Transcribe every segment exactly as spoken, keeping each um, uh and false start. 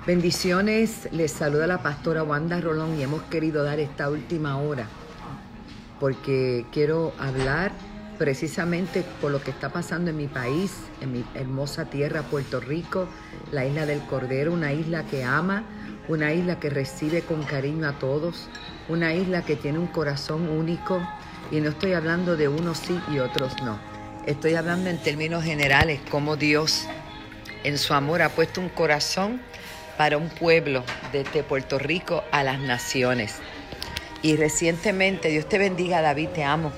Bendiciones, les saluda la pastora Wanda Rolón y hemos querido dar esta última hora porque quiero hablar precisamente por lo que está pasando en mi país, en mi hermosa tierra Puerto Rico, la isla del Cordero, una isla que ama, una isla que recibe con cariño a todos, una isla que tiene un corazón único, y no estoy hablando de unos sí y otros no. Estoy hablando en términos generales, cómo Dios en su amor ha puesto un corazón para un pueblo desde Puerto Rico a las naciones. Y recientemente, Dios te bendiga, David, te amo.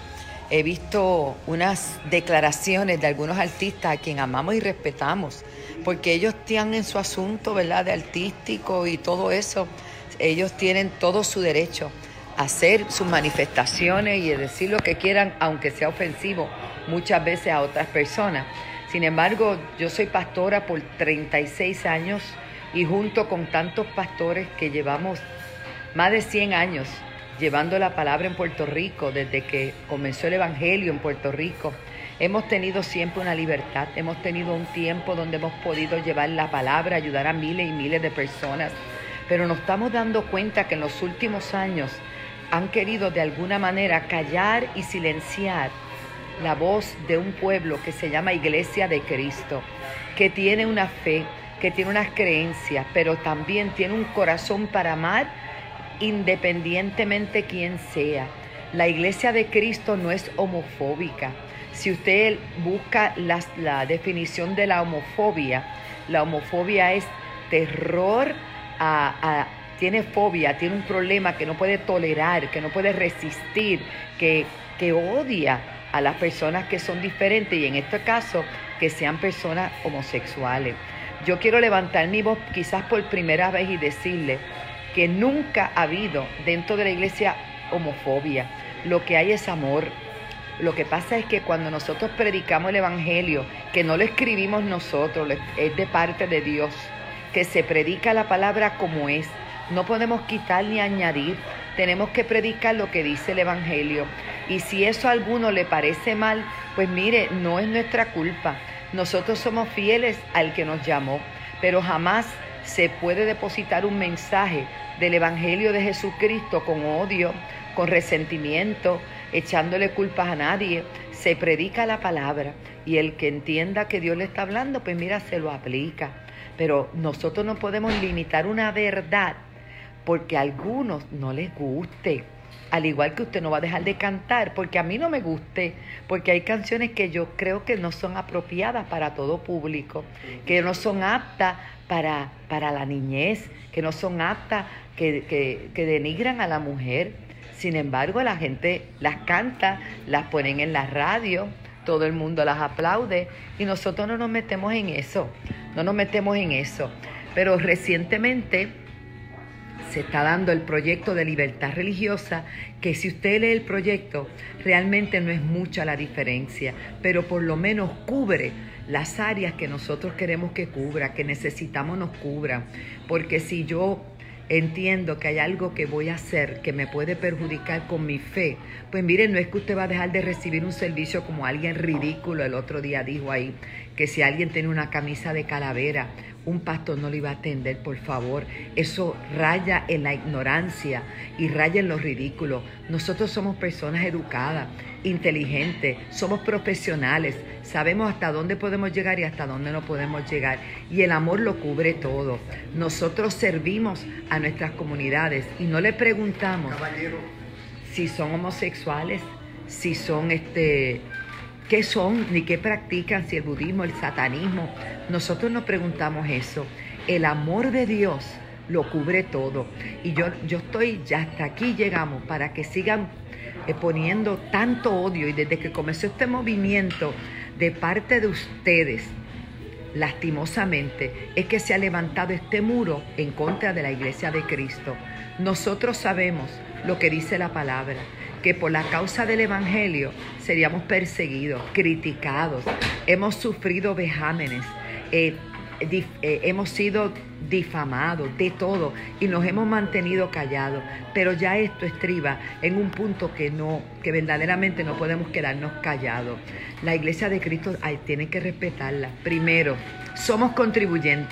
He visto unas declaraciones de algunos artistas a quien amamos y respetamos, porque ellos tienen en su asunto, ¿verdad?, de artístico y todo eso. Ellos tienen todo su derecho a hacer sus manifestaciones y a decir lo que quieran, aunque sea ofensivo muchas veces a otras personas. Sin embargo, yo soy pastora por treinta y seis años y junto con tantos pastores que llevamos más de cien años llevando la palabra en Puerto Rico, desde que comenzó el Evangelio en Puerto Rico, hemos tenido siempre una libertad, hemos tenido un tiempo donde hemos podido llevar la palabra, ayudar a miles y miles de personas, pero nos estamos dando cuenta que en los últimos años han querido de alguna manera callar y silenciar la voz de un pueblo que se llama Iglesia de Cristo, que tiene una fe, que tiene unas creencias, pero también tiene un corazón para amar independientemente quién sea. La Iglesia de Cristo no es homofóbica. Si usted busca la, la definición de la homofobia, la homofobia es terror, a, a, tiene fobia, tiene un problema que no puede tolerar, que no puede resistir, que, que odia a las personas que son diferentes, y en este caso que sean personas homosexuales. Yo quiero levantar mi voz quizás por primera vez y decirle que nunca ha habido dentro de la iglesia homofobia. Lo que hay es amor. Lo que pasa es que cuando nosotros predicamos el evangelio, que no lo escribimos nosotros, es de parte de Dios, que se predica la palabra como es, no podemos quitar ni añadir, tenemos que predicar lo que dice el evangelio. Y si eso a alguno le parece mal, pues mire, no es nuestra culpa. Nosotros somos fieles al que nos llamó, pero jamás se puede depositar un mensaje del Evangelio de Jesucristo con odio, con resentimiento, echándole culpas a nadie. Se predica la palabra y el que entienda que Dios le está hablando, pues mira, se lo aplica. Pero nosotros no podemos limitar una verdad porque a algunos no les guste. Al igual que usted no va a dejar de cantar porque a mí no me guste, porque hay canciones que yo creo que no son apropiadas para todo público, que no son aptas para, para la niñez, que no son aptas, que, que, que denigran a la mujer. Sin embargo, la gente las canta, las ponen en la radio, todo el mundo las aplaude y nosotros no nos metemos en eso, no nos metemos en eso. Pero recientemente se está dando el proyecto de libertad religiosa, que si usted lee el proyecto, realmente no es mucha la diferencia, pero por lo menos cubre las áreas que nosotros queremos que cubra, que necesitamos nos cubran. Porque si yo entiendo que hay algo que voy a hacer que me puede perjudicar con mi fe, pues miren, no es que usted va a dejar de recibir un servicio como alguien ridículo el otro día dijo ahí, que si alguien tiene una camisa de calavera, un pastor no le iba a atender, por favor. Eso raya en la ignorancia y raya en lo ridículo. Nosotros somos personas educadas, inteligentes, somos profesionales, sabemos hasta dónde podemos llegar y hasta dónde no podemos llegar. Y el amor lo cubre todo. Nosotros servimos a nuestras comunidades y no le preguntamos Caballero. si son homosexuales, si son este... ¿Qué son? Ni qué practican, si el budismo, el satanismo. Nosotros nos preguntamos eso. El amor de Dios lo cubre todo. Y yo, yo estoy, ya hasta aquí llegamos, para que sigan eh, poniendo tanto odio. Y desde que comenzó este movimiento de parte de ustedes, lastimosamente, es que se ha levantado este muro en contra de la Iglesia de Cristo. Nosotros sabemos lo que dice la palabra, que por la causa del Evangelio seríamos perseguidos, criticados, hemos sufrido vejámenes, eh, dif, eh, hemos sido difamados, de todo, y nos hemos mantenido callados. Pero ya esto estriba en un punto que no, que verdaderamente no podemos quedarnos callados. La Iglesia de Cristo ay, tiene que respetarla. Primero, somos contribuyentes.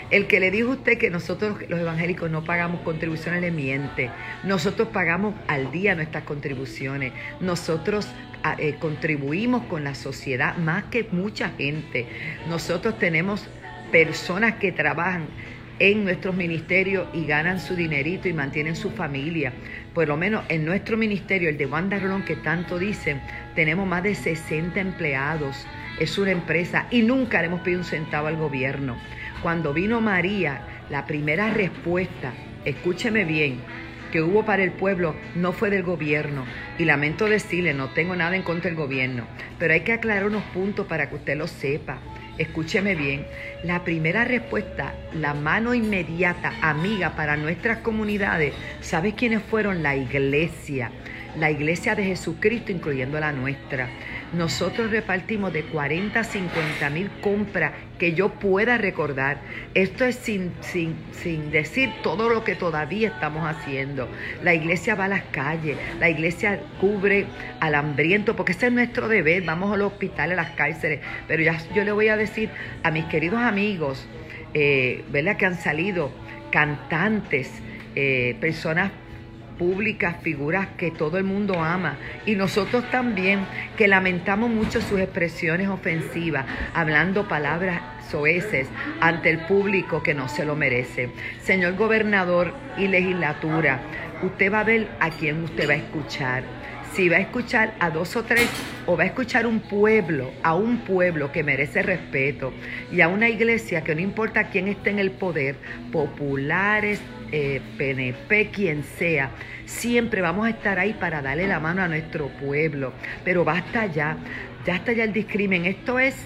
El que le dijo a usted que nosotros los evangélicos no pagamos contribuciones le miente. Nosotros pagamos al día nuestras contribuciones. Nosotros eh, contribuimos con la sociedad más que mucha gente. Nosotros tenemos personas que trabajan en nuestros ministerios y ganan su dinerito y mantienen su familia. Por lo menos en nuestro ministerio, el de Wanda Rolón, que tanto dicen, tenemos más de sesenta empleados. Es una empresa y nunca le hemos pedido un centavo al gobierno. Cuando vino María, la primera respuesta, escúcheme bien, que hubo para el pueblo no fue del gobierno. Y lamento decirle, no tengo nada en contra del gobierno, pero hay que aclarar unos puntos para que usted lo sepa. Escúcheme bien, la primera respuesta, la mano inmediata, amiga para nuestras comunidades, ¿sabe quiénes fueron? La iglesia, la iglesia de Jesucristo, incluyendo la nuestra. Nosotros repartimos de cuarenta a cincuenta mil compras que yo pueda recordar. Esto es sin, sin, sin decir todo lo que todavía estamos haciendo. La iglesia va a las calles, la iglesia cubre al hambriento, porque ese es nuestro deber. Vamos a los hospitales, a las cárceles. Pero ya yo le voy a decir a mis queridos amigos, eh, ¿verdad?, que han salido cantantes, eh, personas públicas, figuras que todo el mundo ama, y nosotros también, que lamentamos mucho sus expresiones ofensivas, hablando palabras soeces ante el público que no se lo merece. Señor gobernador y legislatura, usted va a ver a quién usted va a escuchar. Si va a escuchar a dos o tres, o va a escuchar un pueblo, a un pueblo que merece respeto, y a una iglesia que no importa quién esté en el poder, populares, eh, P N P, quien sea, siempre vamos a estar ahí para darle la mano a nuestro pueblo. Pero basta ya, ya está ya el discrimen. Esto es,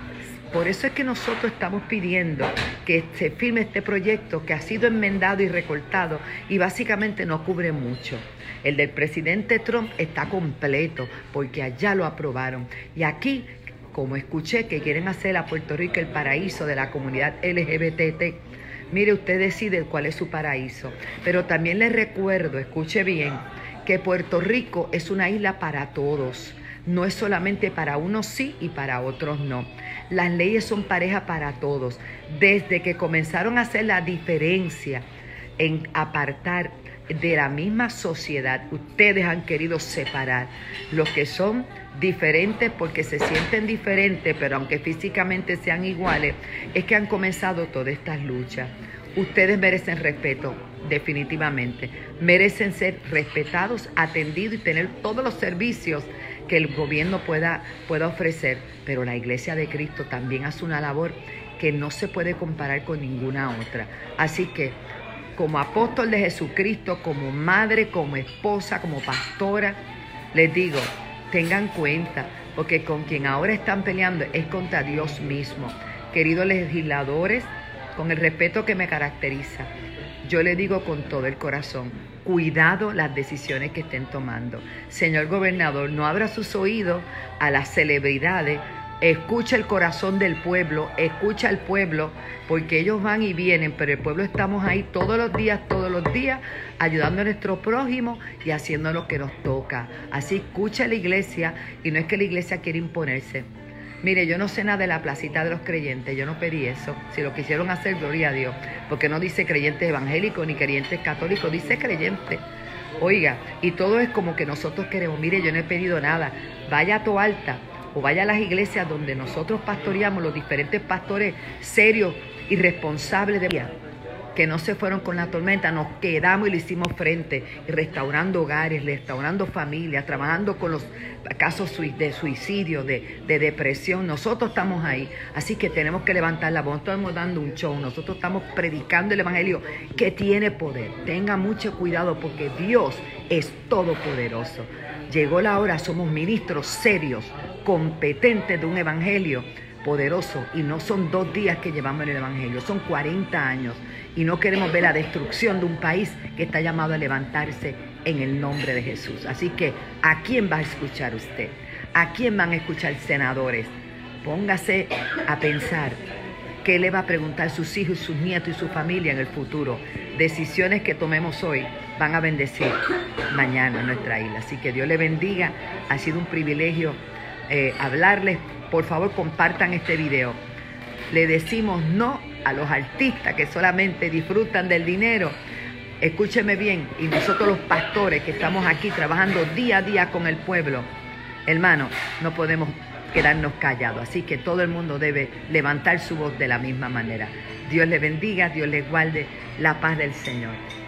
por eso es que nosotros estamos pidiendo que se firme este proyecto que ha sido enmendado y recortado y básicamente no cubre mucho. El del presidente Trump está completo porque allá lo aprobaron. Y aquí, como escuché que quieren hacer a Puerto Rico el paraíso de la comunidad L G B T, mire, usted decide cuál es su paraíso. Pero también les recuerdo, escuche bien, que Puerto Rico es una isla para todos. No es solamente para unos sí y para otros no. Las leyes son parejas para todos. Desde que comenzaron a hacer la diferencia en apartar de la misma sociedad, ustedes han querido separar los que son diferentes porque se sienten diferentes, pero aunque físicamente sean iguales, es que han comenzado todas estas luchas. Ustedes merecen respeto, definitivamente. Merecen ser respetados, atendidos y tener todos los servicios que el gobierno pueda, pueda ofrecer. Pero la Iglesia de Cristo también hace una labor que no se puede comparar con ninguna otra. Así que, como apóstol de Jesucristo, como madre, como esposa, como pastora, les digo, tengan cuenta, porque con quien ahora están peleando es contra Dios mismo. Queridos legisladores, con el respeto que me caracteriza, yo les digo con todo el corazón, cuidado las decisiones que estén tomando. Señor gobernador, no abra sus oídos a las celebridades. Escucha el corazón del pueblo, escucha al pueblo, porque ellos van y vienen, pero el pueblo estamos ahí todos los días, todos los días, ayudando a nuestro prójimo y haciendo lo que nos toca. Así escucha la iglesia, y no es que la iglesia quiera imponerse. Mire, yo no sé nada de la placita de los creyentes, yo no pedí eso. Si lo quisieron hacer, gloria a Dios, porque no dice creyentes evangélicos ni creyentes católicos, dice creyentes. Oiga, y todo es como que nosotros queremos. Mire, yo no he pedido nada. Vaya a Toalta o vaya a las iglesias donde nosotros pastoreamos, los diferentes pastores serios y responsables de vida, que no se fueron con la tormenta, nos quedamos y le hicimos frente, restaurando hogares, restaurando familias, trabajando con los casos de suicidio, de, de depresión. Nosotros estamos ahí, así que tenemos que levantar la voz. No estamos dando un show, nosotros estamos predicando el evangelio que tiene poder. Tenga mucho cuidado porque Dios es todopoderoso. Llegó la hora, somos ministros serios, competentes de un evangelio poderoso, y no son dos días que llevamos en el evangelio, son cuarenta años, y no queremos ver la destrucción de un país que está llamado a levantarse en el nombre de Jesús. Así que, ¿a quién va a escuchar usted? ¿A quién van a escuchar senadores? Póngase a pensar qué le va a preguntar sus hijos, sus nietos y su familia en el futuro. Decisiones que tomemos hoy van a bendecir mañana nuestra isla. Así que Dios le bendiga. Ha sido un privilegio eh, hablarles. Por favor, compartan este video. Le decimos no a los artistas que solamente disfrutan del dinero. Escúcheme bien, y nosotros los pastores que estamos aquí trabajando día a día con el pueblo, hermano, no podemos quedarnos callados. Así que todo el mundo debe levantar su voz de la misma manera. Dios les bendiga, Dios les guarde, la paz del Señor.